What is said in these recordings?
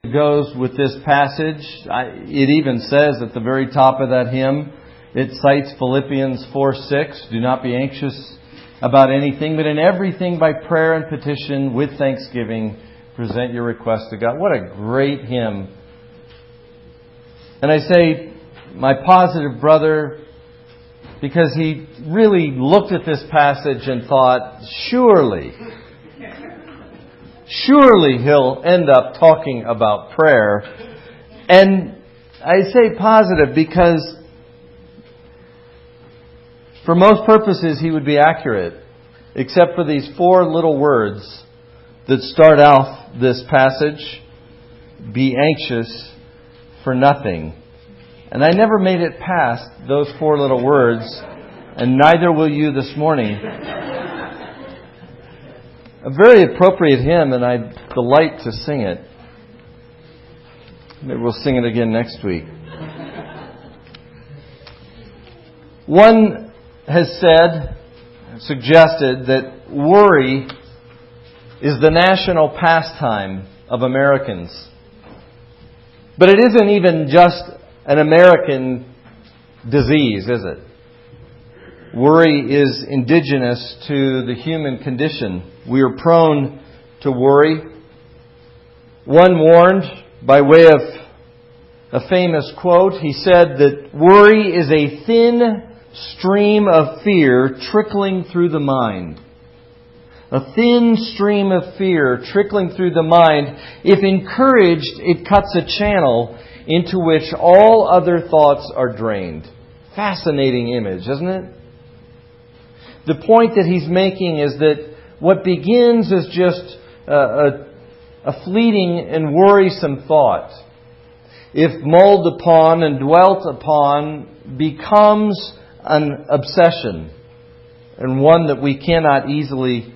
goes with this passage. It even says at the very top of that hymn, it cites Philippians 4:6, do not be anxious about anything, but in everything by prayer and petition with thanksgiving, present your request to God. What a great hymn. And I say, my positive brother, because he really looked at this passage and thought, surely he'll end up talking about prayer. And I say positive because for most purposes he would be accurate, except for these four little words that start off this passage: be anxious for nothing. And I never made it past those four little words, and neither will you this morning. A very appropriate hymn, and I delight to sing it. Maybe we'll sing it again next week. One has suggested that worry is the national pastime of Americans. But it isn't even just an American disease, is it? Worry is indigenous to the human condition. We are prone to worry. One warned, by way of a famous quote, he said that worry is a thin stream of fear trickling through the mind. A thin stream of fear trickling through the mind. If encouraged, it cuts a channel into which all other thoughts are drained. Fascinating image, isn't it? The point that he's making is that what begins as just a fleeting and worrisome thought, if mulled upon and dwelt upon, becomes an obsession, and one that we cannot easily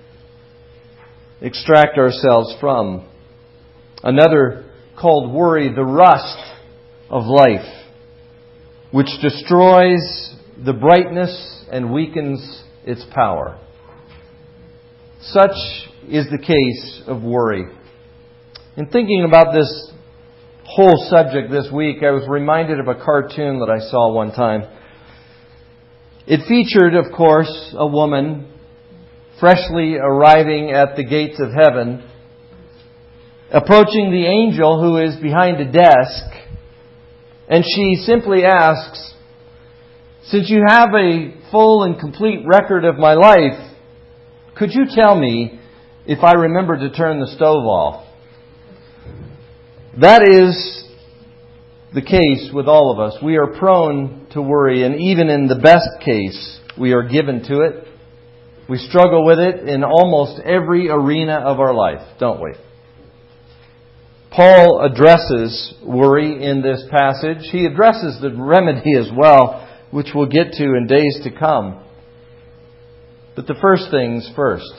extract ourselves from. Another called worry the rust of life, which destroys the brightness and weakens its power. Such is the case of worry. In thinking about this whole subject this week, I was reminded of a cartoon that I saw one time. It featured, of course, a woman freshly arriving at the gates of heaven, approaching the angel who is behind a desk, and she simply asks, "Since you have a full and complete record of my life, could you tell me if I remember to turn the stove off?" That is the case with all of us. We are prone to worry, and even in the best case, we are given to it. We struggle with it in almost every arena of our life, don't we? Paul addresses worry in this passage. He addresses the remedy as well, which we'll get to in days to come. But the first things first.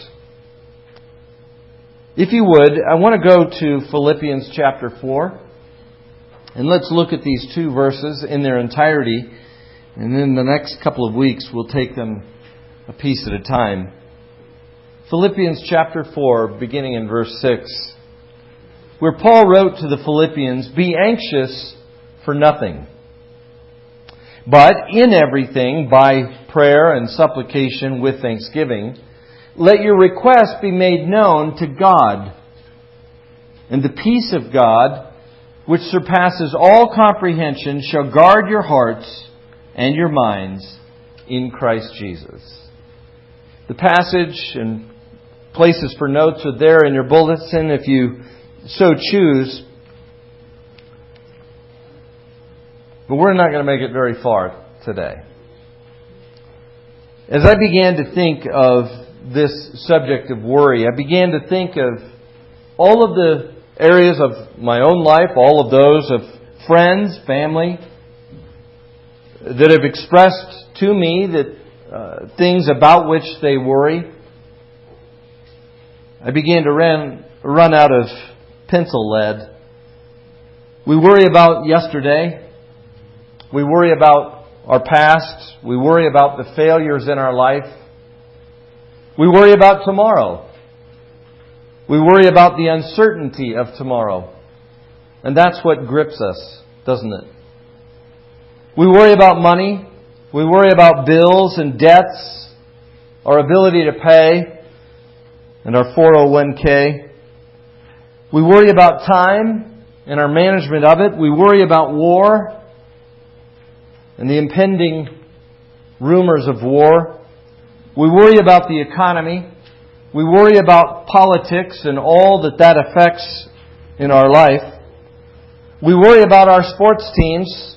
If you would, I want to go to Philippians chapter 4. And let's look at these two verses in their entirety. And in the next couple of weeks, we'll take them a piece at a time. Philippians chapter 4, beginning in verse 6, where Paul wrote to the Philippians, "Be anxious for nothing, but in everything, by prayer and supplication with thanksgiving, let your requests be made known to God. And the peace of God, which surpasses all comprehension, shall guard your hearts and your minds in Christ Jesus." The passage and places for notes are there in your bulletin if you so choose. But we're not going to make it very far today. As I began to think of this subject of worry, I began to think of all of the areas of my own life, all of those of friends, family, that have expressed to me that things about which they worry. I began to run out of pencil lead. We worry about yesterday. We worry about our past. We worry about the failures in our life. We worry about tomorrow. We worry about the uncertainty of tomorrow. And that's what grips us, doesn't it? We worry about money. We worry about bills and debts, our ability to pay, and our 401k. We worry about time and our management of it. We worry about war and the impending rumors of war. We worry about the economy. We worry about politics and all that affects in our life. We worry about our sports teams.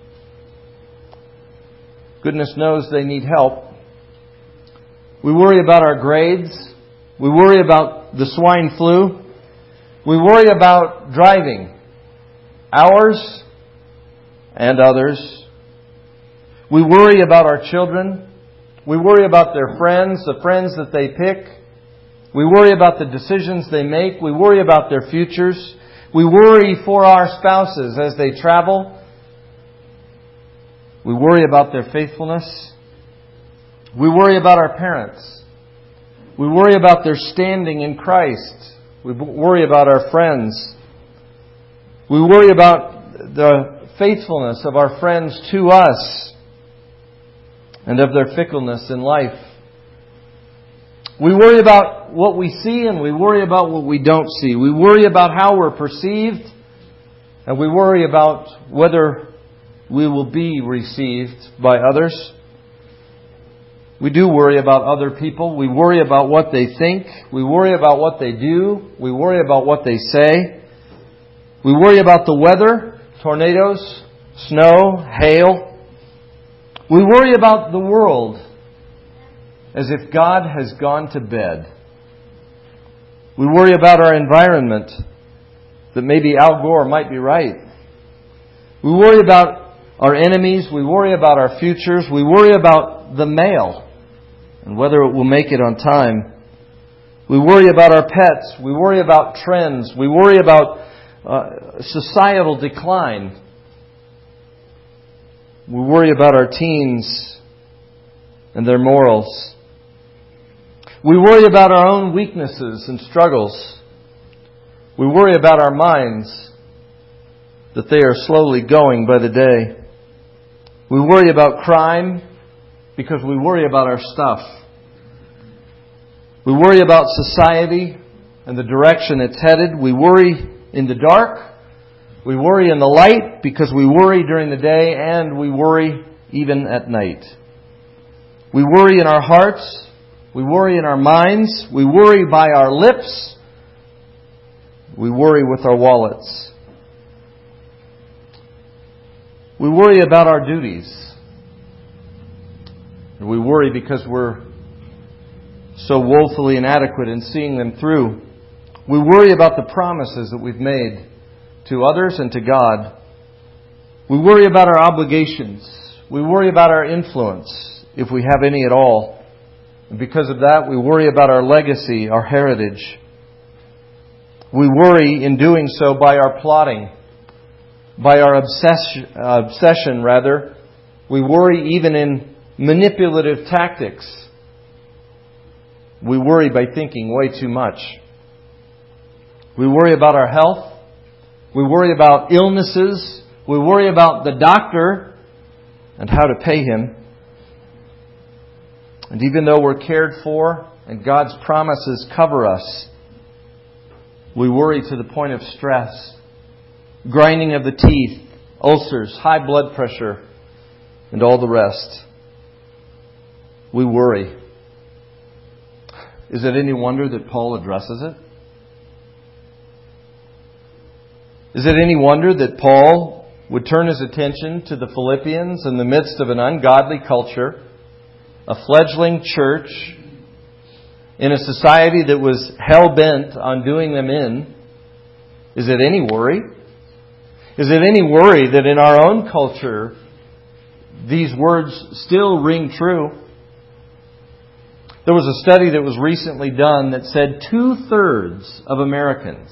Goodness knows they need help. We worry about our grades. We worry about the swine flu. We worry about driving, ours and others. We worry about our children. We worry about their friends, the friends that they pick. We worry about the decisions they make. We worry about their futures. We worry for our spouses as they travel. We worry about their faithfulness. We worry about our parents. We worry about their standing in Christ. We worry about our friends. We worry about the faithfulness of our friends to us and of their fickleness in life. We worry about what we see and we worry about what we don't see. We worry about how we're perceived and we worry about whether we will be received by others. We do worry about other people. We worry about what they think. We worry about what they do. We worry about what they say. We worry about the weather, tornadoes, snow, hail. We worry about the world as if God has gone to bed. We worry about our environment, that maybe Al Gore might be right. We worry about our enemies. We worry about our futures. We worry about the mail and whether it will make it on time. We worry about our pets. We worry about trends. We worry about societal decline. We worry about our teens and their morals. We worry about our own weaknesses and struggles. We worry about our minds, that they are slowly going by the day. We worry about crime because we worry about our stuff. We worry about society and the direction it's headed. We worry in the dark. We worry in the light because we worry during the day and we worry even at night. We worry in our hearts. We worry in our minds. We worry by our lips. We worry with our wallets. We worry about our duties. And we worry because we're so woefully inadequate in seeing them through. We worry about the promises that we've made to others and to God. We worry about our obligations. We worry about our influence, if we have any at all. And because of that, we worry about our legacy, our heritage. We worry in doing so by our plotting, by our obsession. We worry even in manipulative tactics. We worry by thinking way too much. We worry about our health. We worry about illnesses. We worry about the doctor and how to pay him. And even though we're cared for and God's promises cover us, we worry to the point of stress, grinding of the teeth, ulcers, high blood pressure, and all the rest. We worry. Is it any wonder that Paul addresses it? Is it any wonder that Paul would turn his attention to the Philippians in the midst of an ungodly culture, a fledgling church, in a society that was hell-bent on doing them in? Is it any worry? Is it any worry that in our own culture these words still ring true? There was a study that was recently done that said 2/3 of Americans,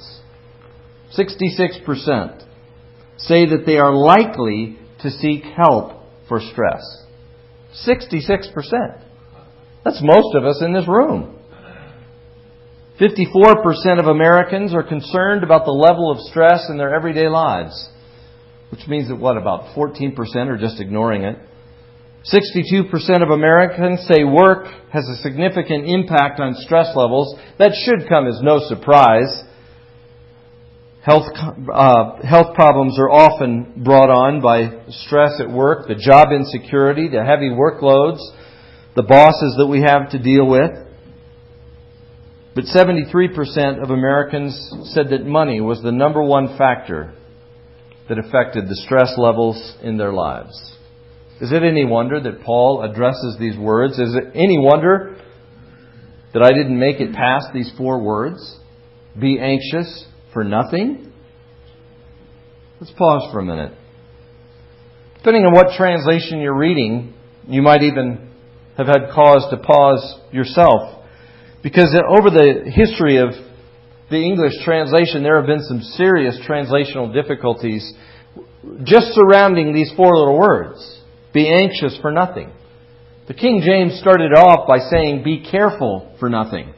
66%, say that they are likely to seek help for stress. 66%. That's most of us in this room. 54% of Americans are concerned about the level of stress in their everyday lives, which means that about 14% are just ignoring it. 62% of Americans say work has a significant impact on stress levels. That should come as no surprise. Health problems are often brought on by stress at work, the job insecurity, the heavy workloads, the bosses that we have to deal with. But 73% of Americans said that money was the number one factor that affected the stress levels in their lives. Is it any wonder that Paul addresses these words? Is it any wonder that I didn't make it past these 4 words? Be anxious for nothing? Let's pause for a minute. Depending on what translation you're reading, you might even have had cause to pause yourself. Because over the history of the English translation, there have been some serious translational difficulties just surrounding these 4 little words. Be anxious for nothing. The King James started off by saying, be careful for nothing,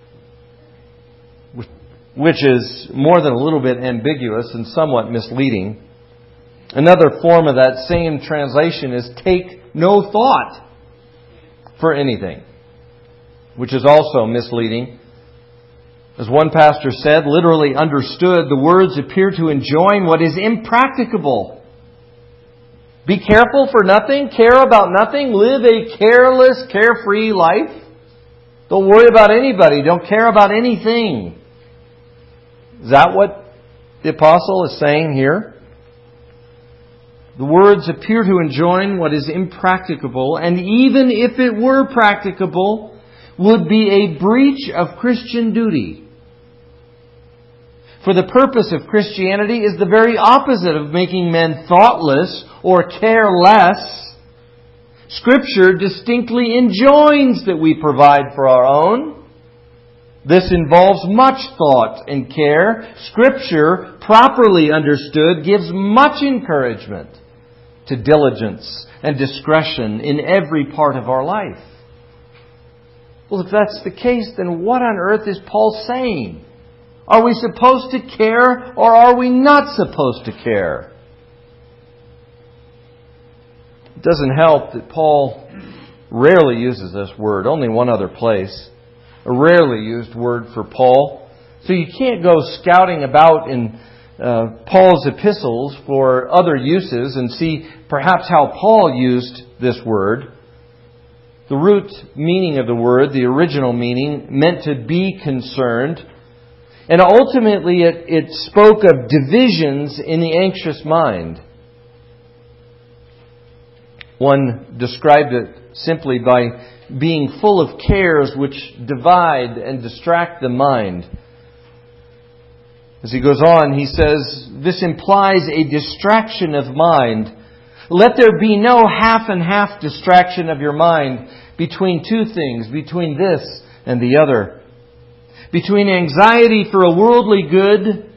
which is more than a little bit ambiguous and somewhat misleading. Another form of that same translation is take no thought for anything, which is also misleading. As one pastor said, literally understood, the words appear to enjoin what is impracticable. Be careful for nothing, care about nothing, live a careless, carefree life. Don't worry about anybody, don't care about anything. Is that what the apostle is saying here? The words appear to enjoin what is impracticable, and even if it were practicable, would be a breach of Christian duty. For the purpose of Christianity is the very opposite of making men thoughtless or careless. Scripture distinctly enjoins that we provide for our own. This involves much thought and care. Scripture, properly understood, gives much encouragement to diligence and discretion in every part of our life. Well, if that's the case, then what on earth is Paul saying? Are we supposed to care or are we not supposed to care? It doesn't help that Paul rarely uses this word. Only one other place. A rarely used word for Paul. So you can't go scouting about in Paul's epistles for other uses and see perhaps how Paul used this word. The root meaning of the word, the original meaning, meant to be concerned. And ultimately it spoke of divisions in the anxious mind. One described it simply by being full of cares which divide and distract the mind. As he goes on, he says, this implies a distraction of mind. Let there be no half and half distraction of your mind between 2 things, between this and the other. Between anxiety for a worldly good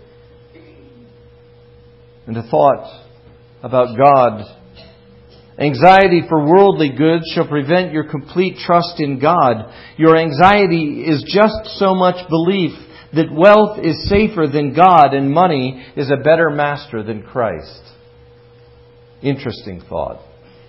and a thought about God. Anxiety for worldly goods shall prevent your complete trust in God. Your anxiety is just so much belief that wealth is safer than God and money is a better master than Christ. Interesting thought.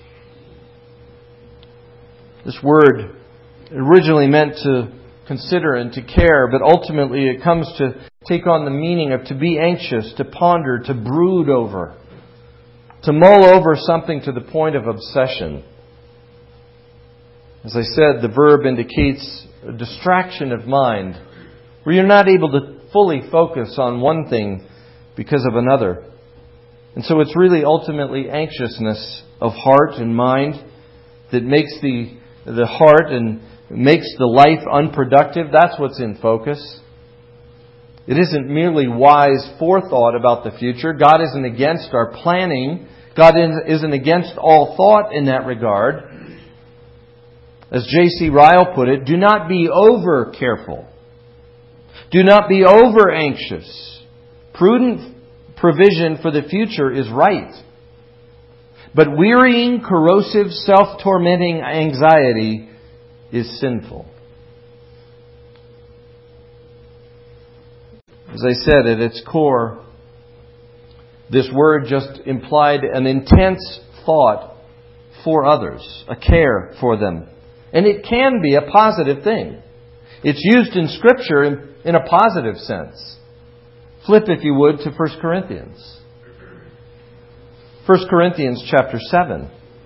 This word originally meant to consider and to care, but ultimately it comes to take on the meaning of to be anxious, to ponder, to brood over, to mull over something to the point of obsession. As I said, the verb indicates a distraction of mind, where you're not able to fully focus on one thing because of another. And so it's really ultimately anxiousness of heart and mind that makes the heart and makes the life unproductive. That's what's in focus. It isn't merely wise forethought about the future. God isn't against our planning. God isn't against all thought in that regard. As J.C. Ryle put it, do not be over careful. Do not be over anxious. Prudent provision for the future is right. But wearying, corrosive, self-tormenting anxiety is sinful. As I said, at its core, this word just implied an intense thought for others, a care for them. And it can be a positive thing. It's used in Scripture in a positive sense. Flip, if you would, to 1 Corinthians. 1 Corinthians chapter 7.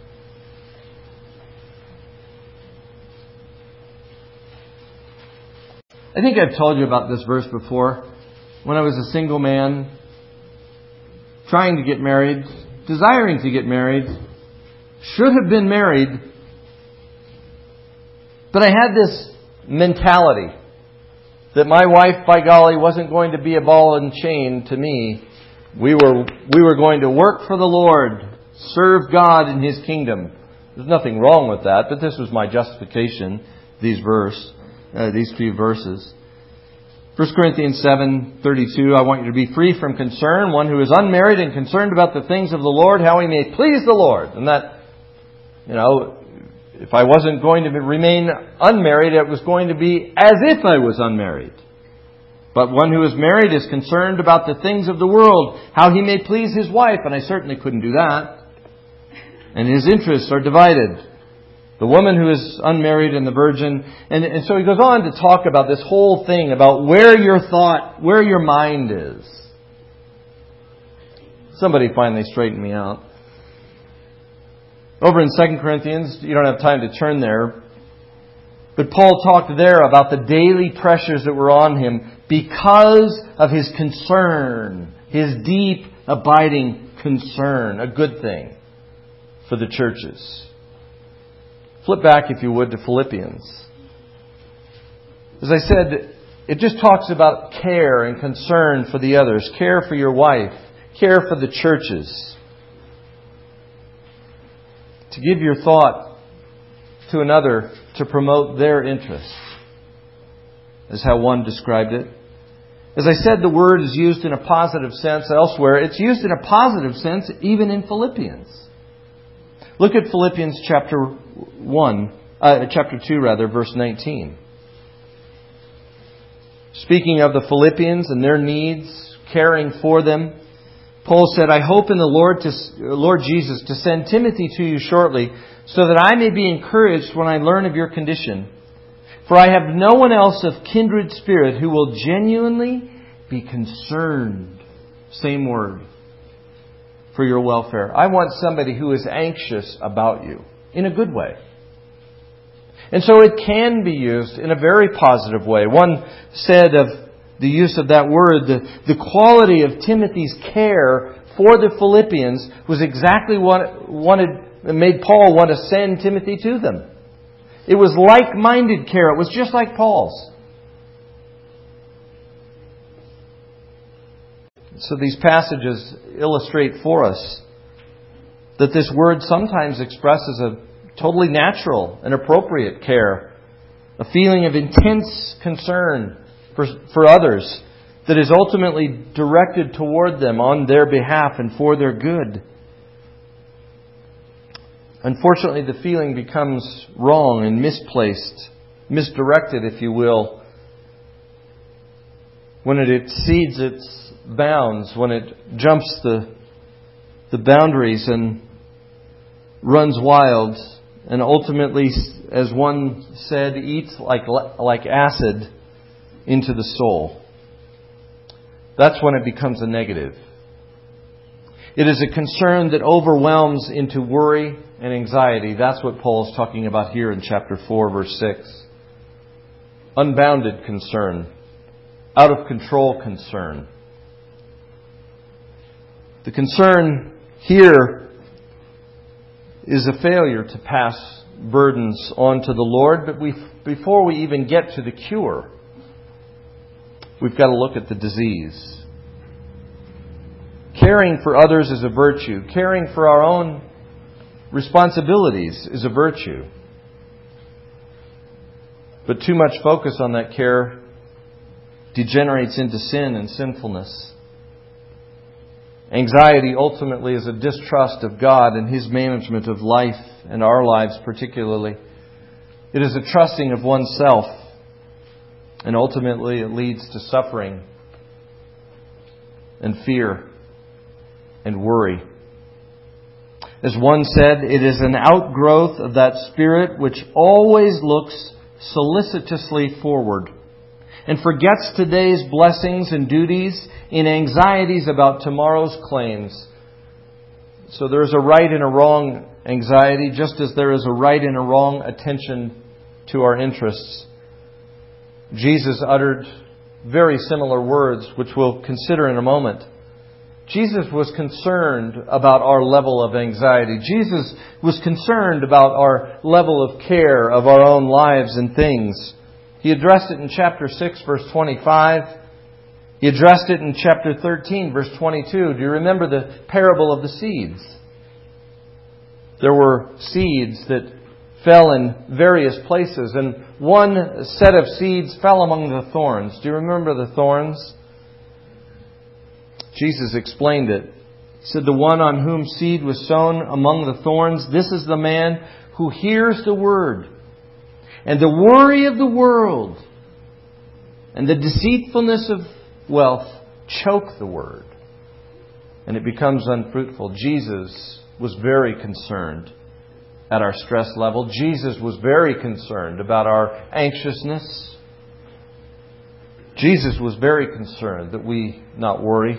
I think I've told you about this verse before. When I was a single man, trying to get married, desiring to get married, should have been married, but I had this mentality that my wife, by golly, wasn't going to be a ball and chain to me. We were going to work for the Lord, serve God in His kingdom. There's nothing wrong with that, but this was my justification, these few verses. 1 Corinthians 7:32, I want you to be free from concern, one who is unmarried and concerned about the things of the Lord, how he may please the Lord. And that, if I wasn't going to remain unmarried, it was going to be as if I was unmarried. But one who is married is concerned about the things of the world, how he may please his wife. And I certainly couldn't do that. And his interests are divided. The woman who is unmarried and the virgin. And so he goes on to talk about this whole thing, about where your mind is. Somebody finally straightened me out. Over in 2 Corinthians, you don't have time to turn there, but Paul talked there about the daily pressures that were on him because of his concern, his deep, abiding concern, a good thing for the churches. Flip back, if you would, to Philippians. As I said, it just talks about care and concern for the others, care for your wife, care for the churches. To give your thought to another to promote their interests, is how one described it. As I said, the word is used in a positive sense elsewhere. It's used in a positive sense even in Philippians. Look at Philippians chapter 2, verse 19. Speaking of the Philippians and their needs, caring for them, Paul said, I hope in the Lord Jesus to send Timothy to you shortly, so that I may be encouraged when I learn of your condition. For I have no one else of kindred spirit who will genuinely be concerned, same word, for your welfare. I want somebody who is anxious about you, in a good way. And so it can be used in a very positive way. One said of the use of that word, the quality of Timothy's care for the Philippians was exactly what made Paul want to send Timothy to them. It was like-minded care. It was just like Paul's. So these passages illustrate for us that this word sometimes expresses a totally natural and appropriate care, a feeling of intense concern for others that is ultimately directed toward them on their behalf and for their good. Unfortunately, the feeling becomes wrong and misplaced, misdirected, if you will, when it exceeds its bounds, when it jumps the boundaries and runs wild, and ultimately, as one said, eats like acid into the soul. That's when it becomes a negative. It is a concern that overwhelms into worry and anxiety. That's what Paul is talking about here in chapter 4, verse 6. Unbounded concern. Out of control concern. The concern here is a failure to pass burdens on to the Lord, but before we even get to the cure, we've got to look at the disease. Caring for others is a virtue. Caring for our own responsibilities is a virtue. But too much focus on that care degenerates into sin and sinfulness. Anxiety ultimately is a distrust of God and His management of life and our lives particularly. It is a trusting of oneself, and ultimately it leads to suffering and fear and worry. As one said, it is an outgrowth of that spirit which always looks solicitously forward and forgets today's blessings and duties in anxieties about tomorrow's claims. So there is a right and a wrong anxiety, just as there is a right and a wrong attention to our interests. Jesus uttered very similar words, which we'll consider in a moment. Jesus was concerned about our level of anxiety. Jesus was concerned about our level of care of our own lives and things. He addressed it in chapter 6, verse 25. He addressed it in chapter 13, verse 22. Do you remember the parable of the seeds? There were seeds that fell in various places, and one set of seeds fell among the thorns. Do you remember the thorns? Jesus explained it. He said, the one on whom seed was sown among the thorns, this is the man who hears the word, and the worry of the world and the deceitfulness of wealth choke the word, and it becomes unfruitful. Jesus was very concerned at our stress level. Jesus was very concerned about our anxiousness. Jesus was very concerned that we not worry.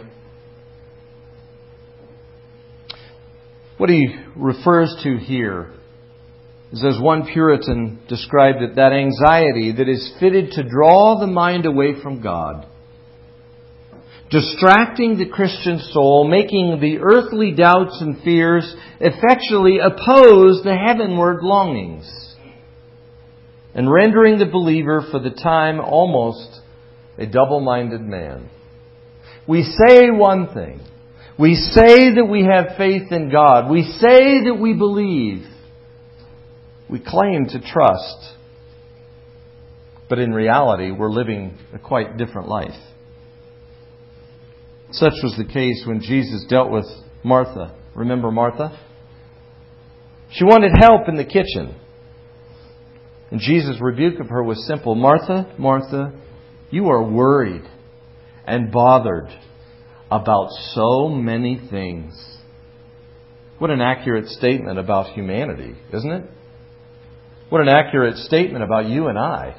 What he refers to here is, as one Puritan described it, that anxiety that is fitted to draw the mind away from God, distracting the Christian soul, making the earthly doubts and fears effectually oppose the heavenward longings, and rendering the believer for the time almost a double-minded man. We say one thing. We say that we have faith in God. We say that we believe. We claim to trust. But in reality, we're living a quite different life. Such was the case when Jesus dealt with Martha. Remember Martha? She wanted help in the kitchen. And Jesus' rebuke of her was simple. Martha, Martha, you are worried and bothered about so many things. What an accurate statement about humanity, isn't it? What an accurate statement about you and I.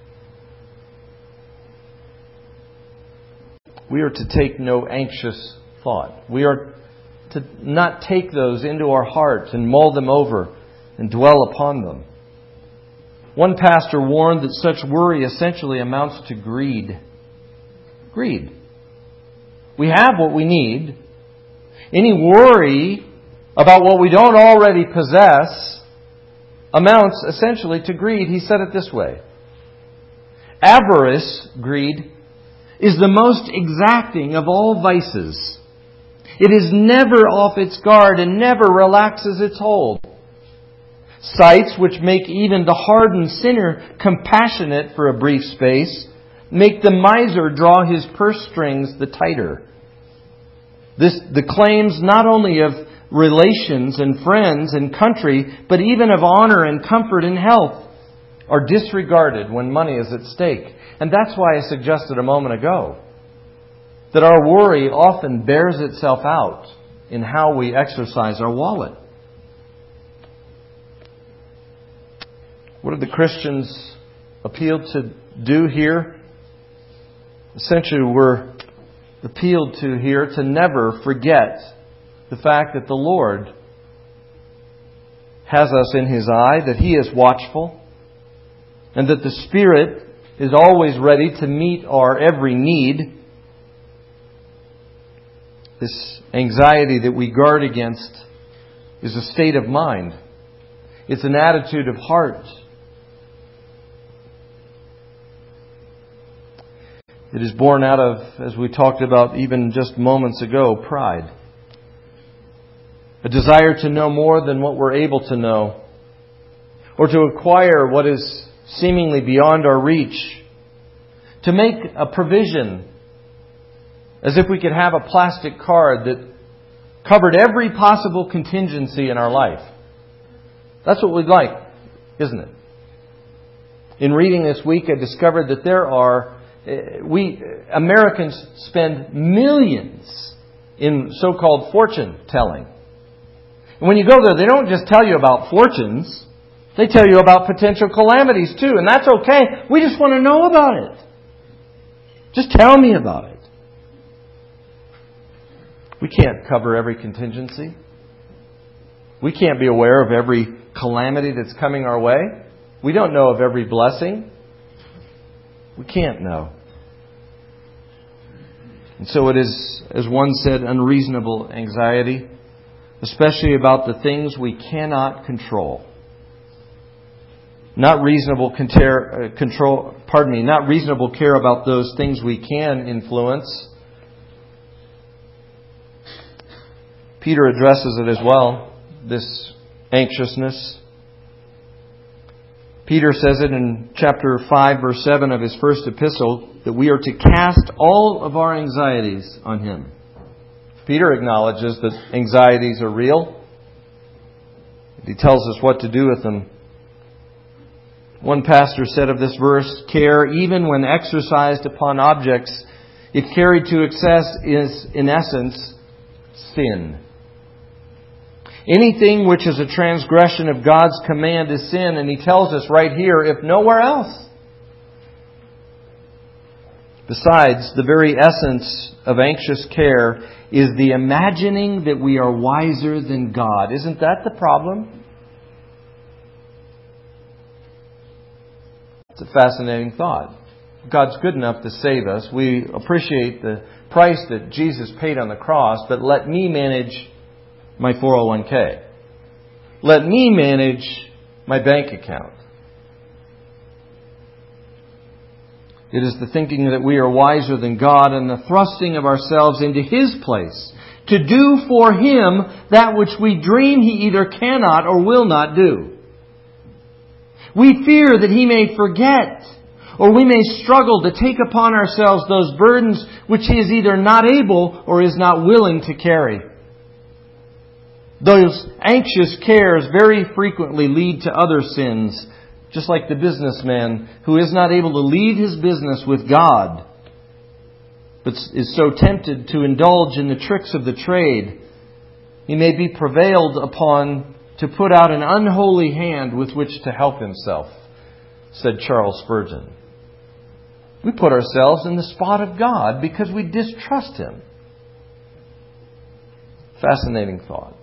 We are to take no anxious thought. We are to not take those into our heart and mull them over and dwell upon them. One pastor warned that such worry essentially amounts to greed. Greed. We have what we need. Any worry about what we don't already possess amounts essentially to greed. He said it this way. Avarice, greed, is the most exacting of all vices. It is never off its guard and never relaxes its hold. Sights which make even the hardened sinner compassionate for a brief space make the miser draw his purse strings the tighter. The claims not only of relations and friends and country, but even of honor and comfort and health are disregarded when money is at stake. And that's why I suggested a moment ago that our worry often bears itself out in how we exercise our wallet. What did the Christians appeal to do here? Essentially, we're appealed to here to never forget the fact that the Lord has us in His eye, that He is watchful, and that the Spirit is always ready to meet our every need. This anxiety that we guard against is a state of mind. It's an attitude of heart. It is born out of, as we talked about even just moments ago, pride. A desire to know more than what we're able to know, or to acquire what is seemingly beyond our reach, to make a provision as if we could have a plastic card that covered every possible contingency in our life. That's what we'd like, isn't it? In reading this week, I discovered that there are Americans spend millions in so-called fortune telling. And when you go there, they don't just tell you about fortunes. They tell you about potential calamities too. And that's okay. We just want to know about it. Just tell me about it. We can't cover every contingency. We can't be aware of every calamity that's coming our way. We don't know of every blessing. We can't know. And so it is, as one said, unreasonable anxiety, especially about the things we cannot control. Not reasonable care about those things we can influence. Peter addresses it as well, this anxiousness. Peter says it in chapter 5, verse 7 of his first epistle, that we are to cast all of our anxieties on Him. Peter acknowledges that anxieties are real. He tells us what to do with them. One pastor said of this verse, care, even when exercised upon objects, if carried to excess, is in essence sin. Anything which is a transgression of God's command is sin, and He tells us right here, if nowhere else. Besides, the very essence of anxious care is the imagining that we are wiser than God. Isn't that the problem? It's a fascinating thought. God's good enough to save us. We appreciate the price that Jesus paid on the cross, but let me manage my 401k. Let me manage my bank account. It is the thinking that we are wiser than God and the thrusting of ourselves into His place to do for Him that which we dream He either cannot or will not do. We fear that He may forget, or we may struggle to take upon ourselves those burdens which He is either not able or is not willing to carry. Those anxious cares very frequently lead to other sins, just like the businessman who is not able to leave his business with God, but is so tempted to indulge in the tricks of the trade. He may be prevailed upon to put out an unholy hand with which to help himself, said Charles Spurgeon. We put ourselves in the spot of God because we distrust Him. Fascinating thought.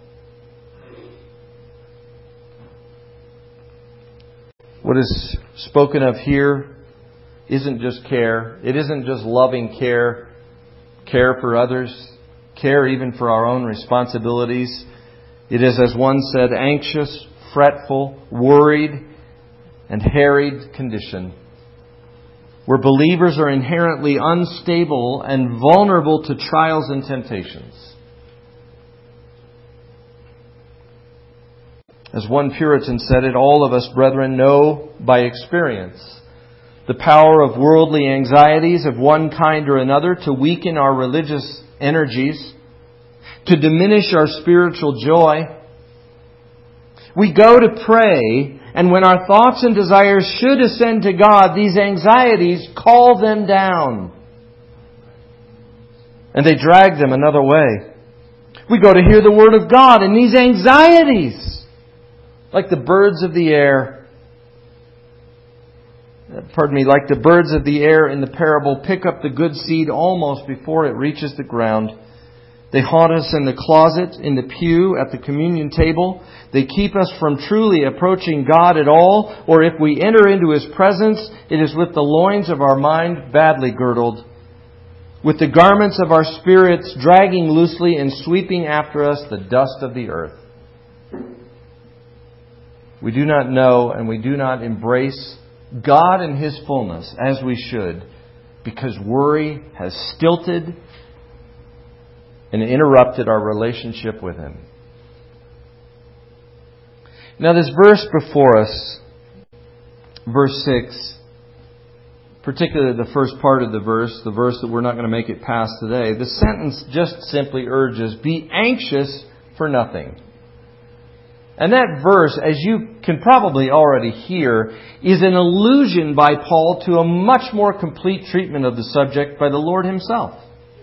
What is spoken of here isn't just care. It isn't just loving care, care for others, care even for our own responsibilities. It is, as one said, anxious, fretful, worried, and harried condition, where believers are inherently unstable and vulnerable to trials and temptations. As one Puritan said it, all of us, brethren, know by experience the power of worldly anxieties of one kind or another to weaken our religious energies, to diminish our spiritual joy. We go to pray, and when our thoughts and desires should ascend to God, these anxieties call them down, and they drag them another way. We go to hear the Word of God, and these anxieties, like the birds of the air, like the birds of the air in the parable, pick up the good seed almost before it reaches the ground. They haunt us in the closet, in the pew, at the communion table. They keep us from truly approaching God at all, or if we enter into His presence, it is with the loins of our mind badly girdled, with the garments of our spirits dragging loosely and sweeping after us the dust of the earth. We do not know and we do not embrace God in His fullness as we should, because worry has stilted and interrupted our relationship with Him. Now this verse before us, verse 6, particularly the first part of the verse that we're not going to make it past today, the sentence just simply urges, be anxious for nothing. And that verse, as you can probably already hear, is an allusion by Paul to a much more complete treatment of the subject by the Lord Himself.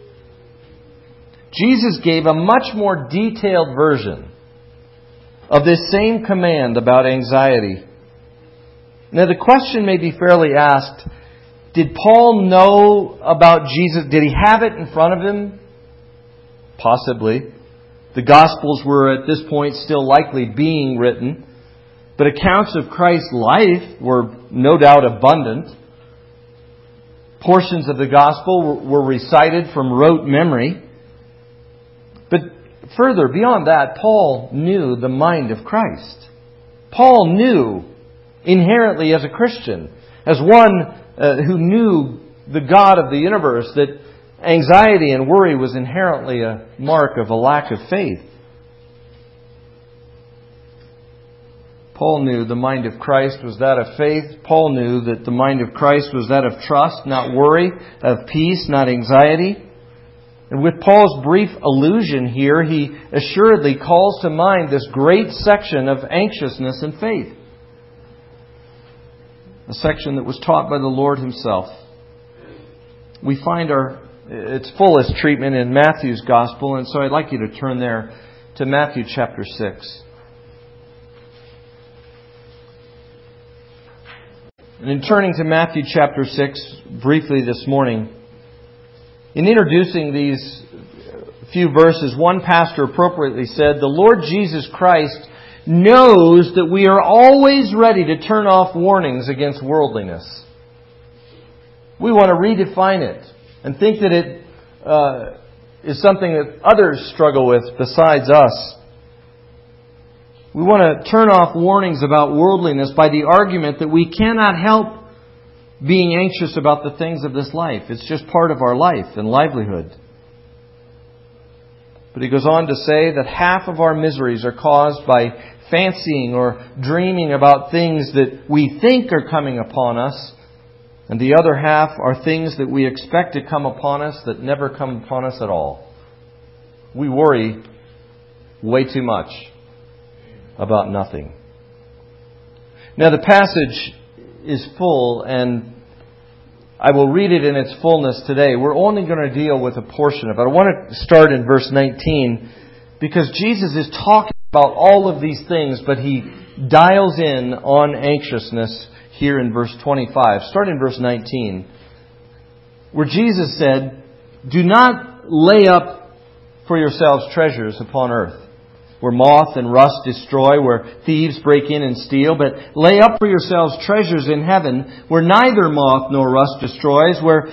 Jesus gave a much more detailed version of this same command about anxiety. Now the question may be fairly asked, did Paul know about Jesus? Did he have it in front of him? Possibly. The Gospels were at this point still likely being written, but accounts of Christ's life were no doubt abundant. Portions of the Gospel were recited from rote memory. But further, beyond that, Paul knew the mind of Christ. Paul knew inherently as a Christian, as one who knew the God of the universe, that anxiety and worry was inherently a mark of a lack of faith. Paul knew the mind of Christ was that of faith. Paul knew that the mind of Christ was that of trust, not worry, of peace, not anxiety. And with Paul's brief allusion here, he assuredly calls to mind this great section of anxiousness and faith. A section that was taught by the Lord Himself. We find its fullest treatment in Matthew's Gospel, and so I'd like you to turn there to Matthew chapter 6. And in turning to Matthew chapter 6, briefly this morning, in introducing these few verses, one pastor appropriately said, "The Lord Jesus Christ knows that we are always ready to turn off warnings against worldliness." We want to redefine it and think that it is something that others struggle with besides us. We want to turn off warnings about worldliness by the argument that we cannot help being anxious about the things of this life. It's just part of our life and livelihood. But he goes on to say that half of our miseries are caused by fancying or dreaming about things that we think are coming upon us, and the other half are things that we expect to come upon us that never come upon us at all. We worry way too much about nothing. Now the passage is full, and I will read it in its fullness today. We're only going to deal with a portion of it. I want to start in verse 19 because Jesus is talking about all of these things, but He dials in on anxiousness here in verse 25. Start in verse 19, where Jesus said, "Do not lay up for yourselves treasures upon earth, where moth and rust destroy, where thieves break in and steal. But lay up for yourselves treasures in heaven, where neither moth nor rust destroys, where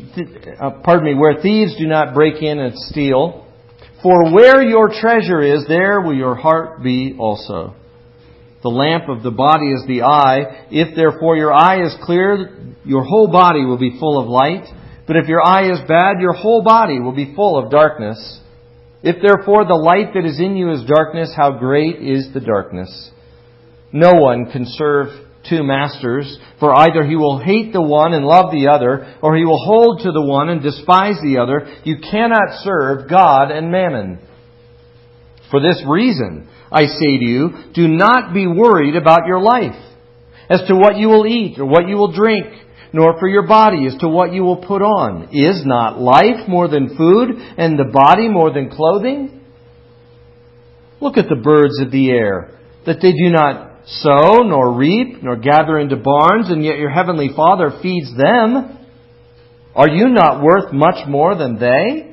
thieves do not break in and steal. For where your treasure is, there will your heart be also. The lamp of the body is the eye. If therefore your eye is clear, your whole body will be full of light. But if your eye is bad, your whole body will be full of darkness. If therefore the light that is in you is darkness, how great is the darkness? No one can serve two masters, for either he will hate the one and love the other, or he will hold to the one and despise the other. You cannot serve God and mammon. For this reason, I say to you, do not be worried about your life, as to what you will eat or what you will drink, nor for your body as to what you will put on. Is not life more than food, and the body more than clothing? Look at the birds of the air, that they do not sow, nor reap, nor gather into barns, and yet your heavenly Father feeds them. Are you not worth much more than they?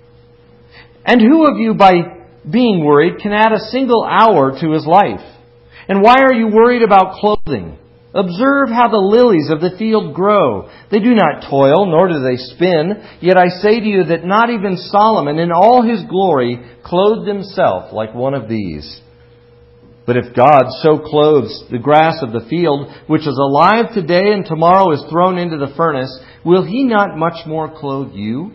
And who of you, by being worried, can add a single hour to his life? And why are you worried about clothing? Observe how the lilies of the field grow. They do not toil, nor do they spin. Yet I say to you that not even Solomon in all his glory clothed himself like one of these. But if God so clothes the grass of the field, which is alive today and tomorrow is thrown into the furnace, will He not much more clothe you?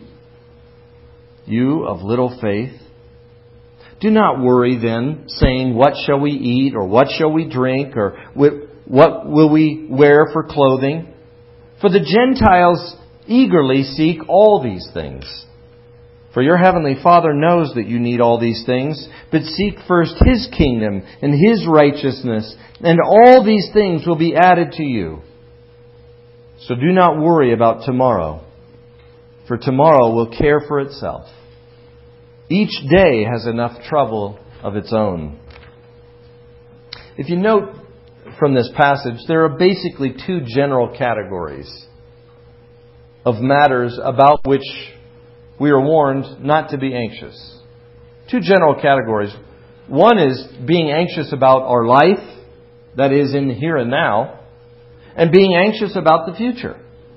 You of little faith? Do not worry then, saying, what shall we eat, or what shall we drink, or what will we wear for clothing? For the Gentiles eagerly seek all these things. For your heavenly Father knows that you need all these things, but seek first His kingdom and His righteousness, and all these things will be added to you. So do not worry about tomorrow, for tomorrow will care for itself. Each day has enough trouble of its own. If you note from this passage, there are basically two general categories of matters about which we are warned not to be anxious. Two general categories. One is being anxious about our life, that is in the here and now, and being anxious about the future.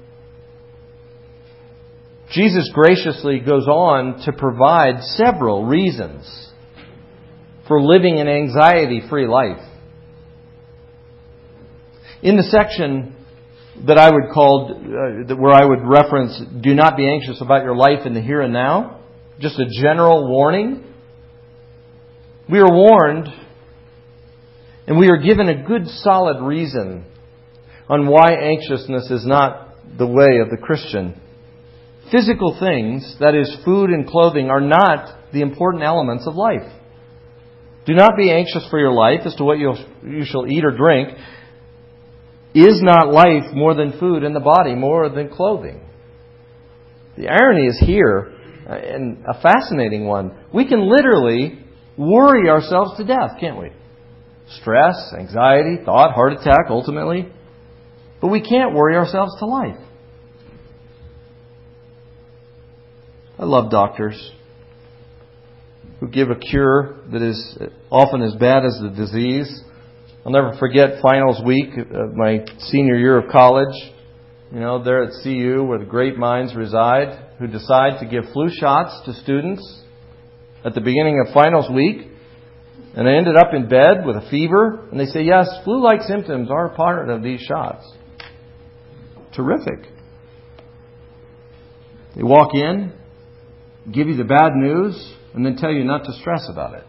Jesus graciously goes on to provide several reasons for living an anxiety-free life. In the section that I would call, where I would reference, do not be anxious about your life in the here and now, just a general warning, we are warned and we are given a good solid reason on why anxiousness is not the way of the Christian. Physical things, that is food and clothing, are not the important elements of life. Do not be anxious for your life as to what you shall eat or drink. Is not life more than food, and the body more than clothing? The irony is here, and a fascinating one. We can literally worry ourselves to death, can't we? Stress, anxiety, thought, heart attack, ultimately. But we can't worry ourselves to life. I love doctors who give a cure that is often as bad as the disease. I'll never forget finals week of my senior year of college. There at CU where the great minds reside, who decide to give flu shots to students at the beginning of finals week. And I ended up in bed with a fever. And they say, yes, flu-like symptoms are a part of these shots. Terrific. They walk in, give you the bad news, and then tell you not to stress about it.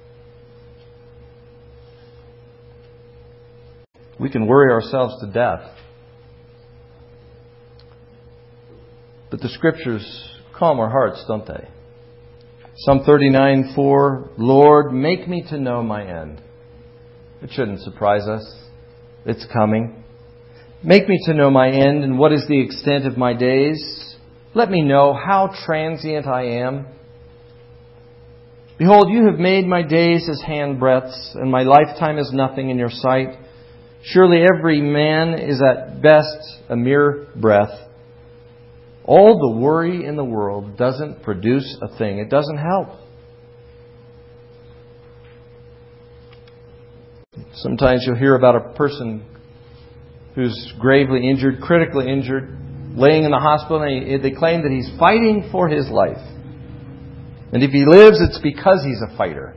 We can worry ourselves to death. But the Scriptures calm our hearts, don't they? Psalm 39:4, Lord, make me to know my end. It shouldn't surprise us. It's coming. Make me to know my end and what is the extent of my days. Let me know how transient I am. Behold, you have made my days as handbreadths, and my lifetime is nothing in your sight. Surely every man is at best a mere breath. All the worry in the world doesn't produce a thing. It doesn't help. Sometimes you'll hear about a person who's gravely injured, critically injured, laying in the hospital, and they claim that he's fighting for his life. And if he lives, it's because he's a fighter.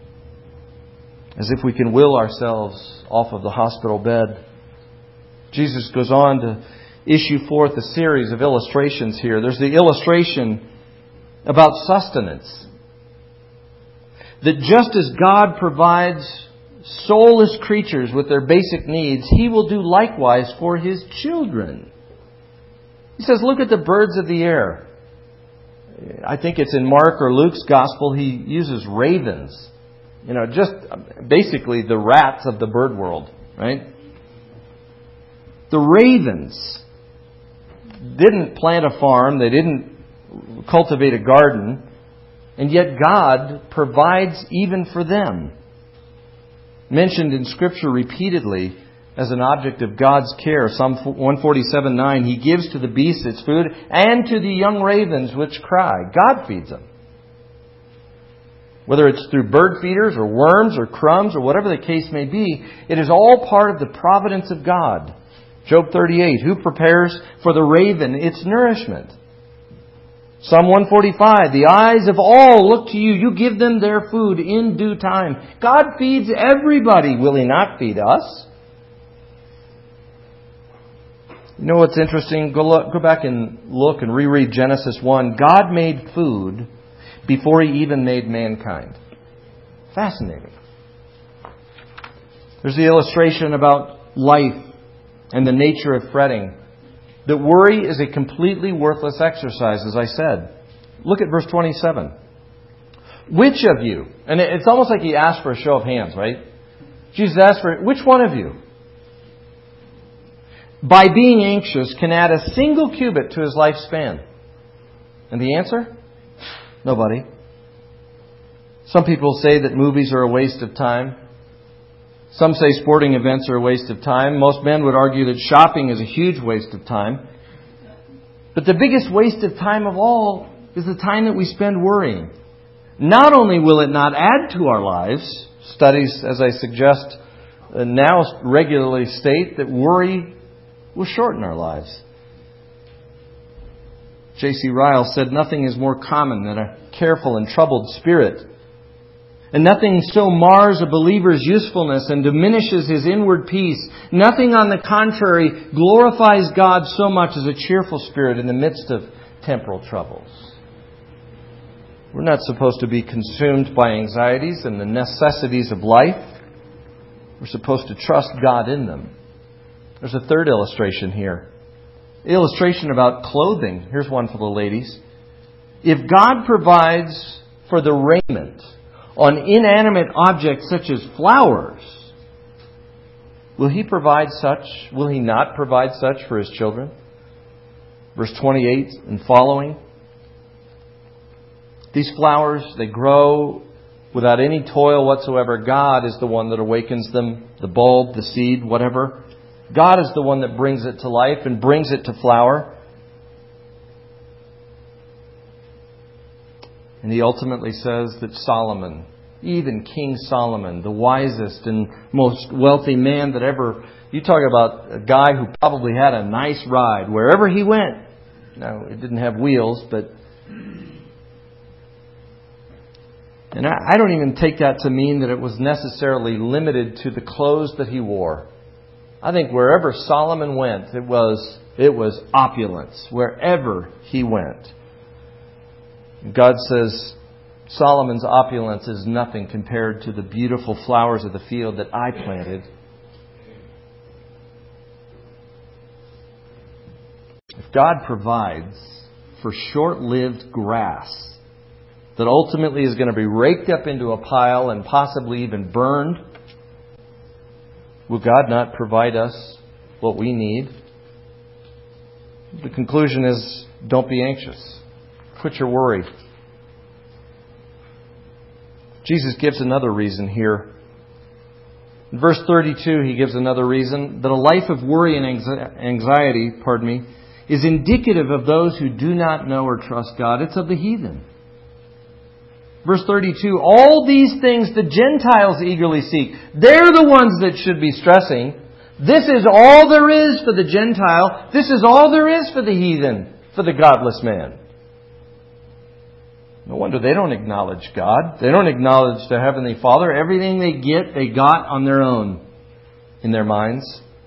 As if we can will ourselves off of the hospital bed. Jesus goes on to issue forth a series of illustrations here. There's the illustration about sustenance. That just as God provides soulless creatures with their basic needs, He will do likewise for His children. He says, look at the birds of the air. I think it's in Mark or Luke's Gospel, He uses ravens. Just basically the rats of the bird world, right? The ravens didn't plant a farm, they didn't cultivate a garden, and yet God provides even for them. Mentioned in Scripture repeatedly as an object of God's care. Psalm 147:9, He gives to the beasts its food and to the young ravens which cry. God feeds them. Whether it's through bird feeders or worms or crumbs or whatever the case may be, it is all part of the providence of God. Job 38, who prepares for the raven its nourishment? Psalm 145, the eyes of all look to you. You give them their food in due time. God feeds everybody. Will He not feed us? You know what's interesting? Go back and look and reread Genesis 1. God made food before He even made mankind. Fascinating. There's the illustration about life and the nature of fretting. That worry is a completely worthless exercise, as I said. Look at verse 27. Which of you, and it's almost like he asked for a show of hands, right? Jesus asked for, which one of you, by being anxious, can add a single cubit to his lifespan? And the answer? Nobody. Some people say that movies are a waste of time. Some say sporting events are a waste of time. Most men would argue that shopping is a huge waste of time. But the biggest waste of time of all is the time that we spend worrying. Not only will it not add to our lives, studies, as I suggest, now regularly state that worry will shorten our lives. J.C. Ryle said, nothing is more common than a careful and troubled spirit. And nothing so mars a believer's usefulness and diminishes his inward peace. Nothing, on the contrary, glorifies God so much as a cheerful spirit in the midst of temporal troubles. We're not supposed to be consumed by anxieties and the necessities of life. We're supposed to trust God in them. There's a third illustration here. Illustration about clothing. Here's one for the ladies. If God provides for the raiment on inanimate objects such as flowers, will He not provide such for His children? Verse 28 and following. These flowers, they grow without any toil whatsoever. God is the one that awakens them, the bulb, the seed, whatever. God is the one that brings it to life and brings it to flower. And he ultimately says that Solomon, even King Solomon, the wisest and most wealthy man that ever... You talk about a guy who probably had a nice ride wherever he went. Now, it didn't have wheels, but... And I don't even take that to mean that it was necessarily limited to the clothes that he wore. I think wherever Solomon went, it was opulence. Wherever he went. God says, Solomon's opulence is nothing compared to the beautiful flowers of the field that I planted. If God provides for short-lived grass that ultimately is going to be raked up into a pile and possibly even burned, will God not provide us what we need? The conclusion is, don't be anxious. Quit your worry. Jesus gives another reason here. In verse 32, He gives another reason, that a life of worry and anxiety, is indicative of those who do not know or trust God. It's of the heathen. Verse 32, all these things the Gentiles eagerly seek. They're the ones that should be stressing. This is all there is for the Gentile. This is all there is for the heathen, for the godless man. No wonder they don't acknowledge God. They don't acknowledge the Heavenly Father. Everything they get, they got on their own in their minds.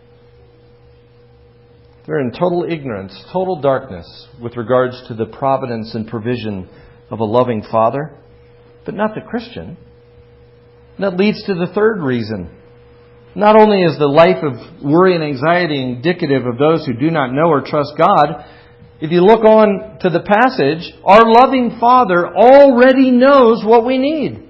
They're in total ignorance, total darkness with regards to the providence and provision of a loving Father. But not the Christian. And that leads to the third reason. Not only is the life of worry and anxiety indicative of those who do not know or trust God, if you look on to the passage, our loving Father already knows what we need.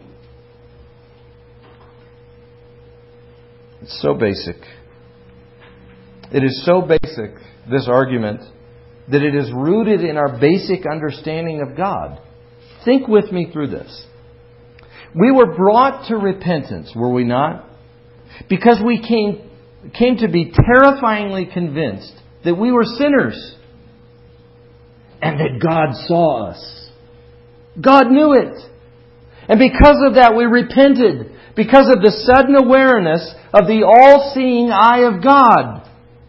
It's so basic. It is so basic, this argument, that it is rooted in our basic understanding of God. Think with me through this. We were brought to repentance, were we not? Because we came to be terrifyingly convinced that we were sinners and that God saw us. God knew it. And because of that, we repented. Because of the sudden awareness of the all-seeing eye of God.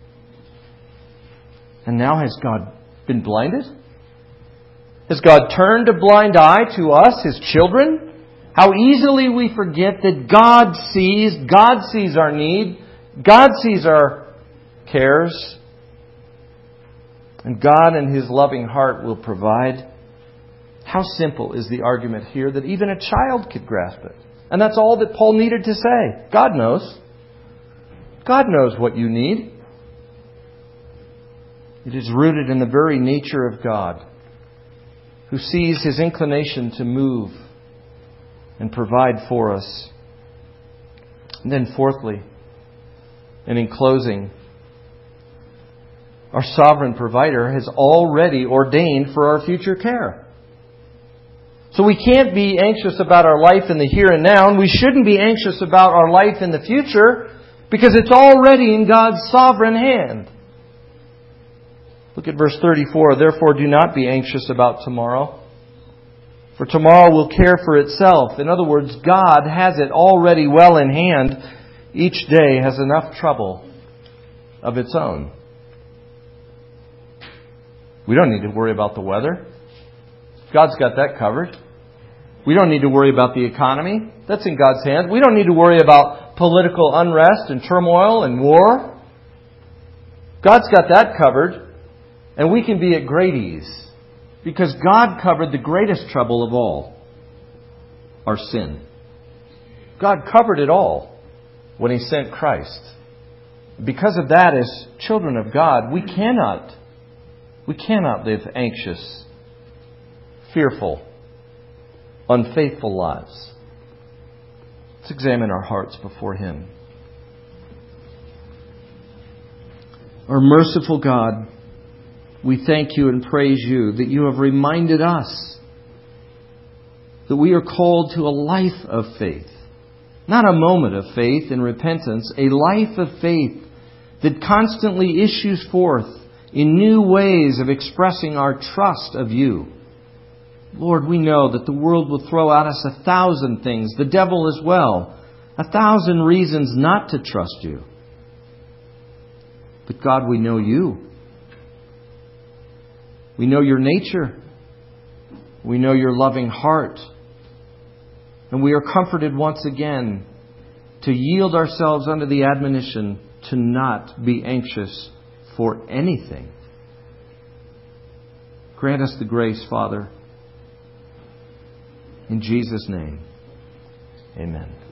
And now has God been blinded? Has God turned a blind eye to us, His children? How easily we forget that God sees our need, God sees our cares, and God in His loving heart will provide. How simple is the argument here that even a child could grasp it. And that's all that Paul needed to say. God knows. God knows what you need. It is rooted in the very nature of God. who sees His inclination to move and provide for us. And then fourthly, and in closing, our sovereign provider has already ordained for our future care. So we can't be anxious about our life in the here and now, and we shouldn't be anxious about our life in the future, because it's already in God's sovereign hand. Look at verse 34. Therefore, do not be anxious about tomorrow, for tomorrow will care for itself. In other words, God has it already well in hand. Each day has enough trouble of its own. We don't need to worry about the weather. God's got that covered. We don't need to worry about the economy. That's in God's hands. We don't need to worry about political unrest and turmoil and war. God's got that covered. And we can be at great ease, because God covered the greatest trouble of all, our sin. God covered it all when He sent Christ. Because of that, as children of God, we cannot live anxious, fearful, unfaithful lives. Let's examine our hearts before Him. Our merciful God, we thank You and praise You that You have reminded us that we are called to a life of faith. Not a moment of faith and repentance, a life of faith that constantly issues forth in new ways of expressing our trust of You. Lord, we know that the world will throw at us 1,000 things, the devil as well, 1,000 reasons not to trust You. But God, we know You. We know Your nature. We know Your loving heart. And we are comforted once again to yield ourselves under the admonition to not be anxious for anything. Grant us the grace, Father. In Jesus' name, amen.